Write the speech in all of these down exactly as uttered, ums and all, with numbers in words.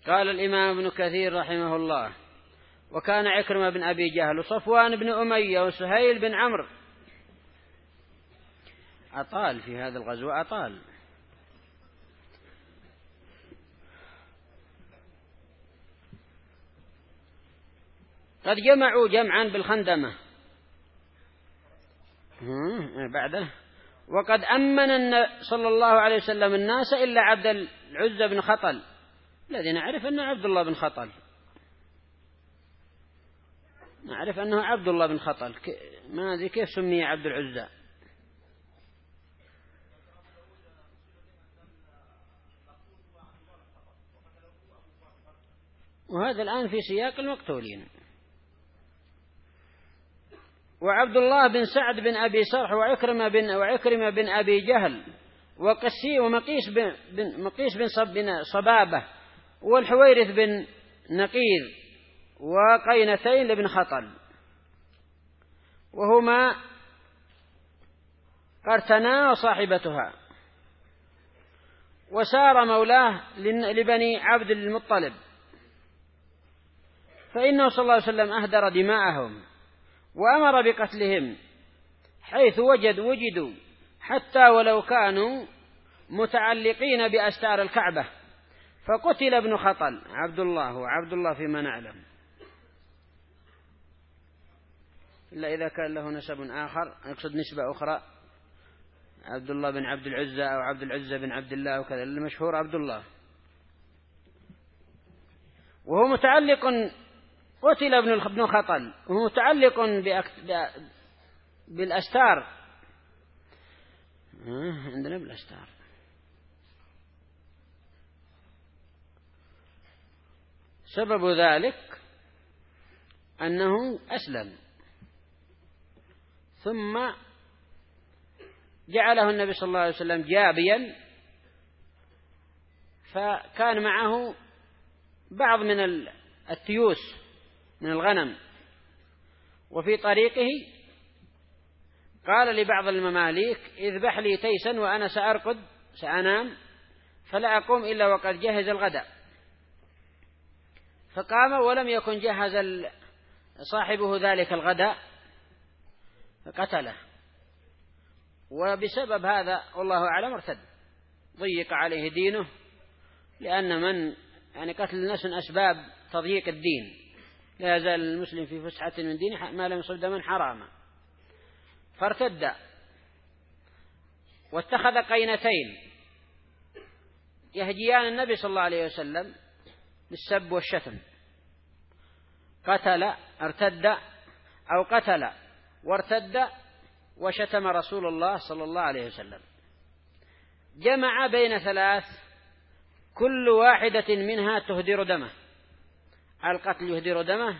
قال الإمام ابن كثير رحمه الله: وكان عكرمة بن أبي جهل وصفوان بن أمية وسهيل بن عمرو. أطال في هذا الغزو، أطال. قد جمعوا جمعا بالخندمة بعده. وقد أمن صلى الله عليه وسلم الناس إلا عبد العزى بن خطل، الذي نعرف أنه عبد الله بن خطل، نعرف أنه عبد الله بن خطل، ما أدري كيف سمي عبد العزى. وهذا الآن في سياق المقتولين. وعبد الله بن سعد بن أبي صرح وعكرمة بن وعكرمة بن أبي جهل وقسي ومقيس بن, بن مقيس بن, صب بن صبابة والحويرث بن نقير وقينتين لبن خطل، وهما قرتنا وصاحبتها. وسار مولاه لبني عبد المطلب، فإنه صلى الله عليه وسلم أهدر دماءهم وأمر بقتلهم حيث وجد وجدوا، حتى ولو كانوا متعلقين بأستار الكعبة. فقتل ابن خطل عبد الله وعبد الله فيما نعلم، إلا إذا كان له نسب آخر، يقصد نسبة أخرى، عبد الله بن عبد العزى أو عبد العزى بن عبد الله وكذا، المشهور عبد الله. وهو متعلق، قتل ابن خطل وهو متعلق بالأستار، عندنا بالأستار. سبب ذلك أنه أسلم، ثم جعله النبي صلى الله عليه وسلم جابيا، فكان معه بعض من التيوس من الغنم، وفي طريقه قال لبعض المماليك: اذبح لي تيسا وأنا سأرقد سأنام فلا أقوم إلا وقد جهز الغداء. فقام ولم يكن جهز صاحبه ذلك الغداء فقتله، وبسبب هذا والله أعلم ارتد، ضيق عليه دينه، لأن من يعني قتل الناس من أسباب تضييق الدين، لا يزال المسلم في فسحة من دينه ما لم يصب دما حراما، فارتد واتخذ قينتين يهجيان النبي صلى الله عليه وسلم بالسب والشتم، قتل ارتد أو قتل وارتد وشتم رسول الله صلى الله عليه وسلم. جمع بين ثلاث كل واحدة منها تهدر دمه، القتل يهدر دمه،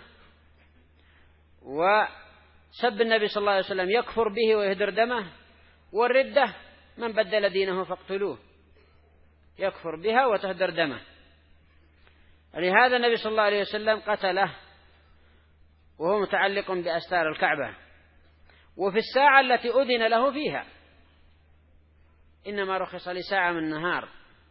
وسب النبي صلى الله عليه وسلم يكفر به ويهدر دمه، والردة من بدل دينه فاقتلوه يكفر بها وتهدر دمه. لهذا النبي صلى الله عليه وسلم قتله وهو متعلق بأستار الكعبة، وفي الساعة التي أذن له فيها، إنما رخص لساعة من النهار.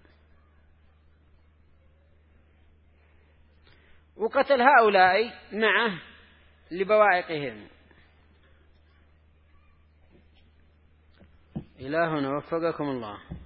وقتل هؤلاء معه لبواعقهم. إلهنا وفقكم الله.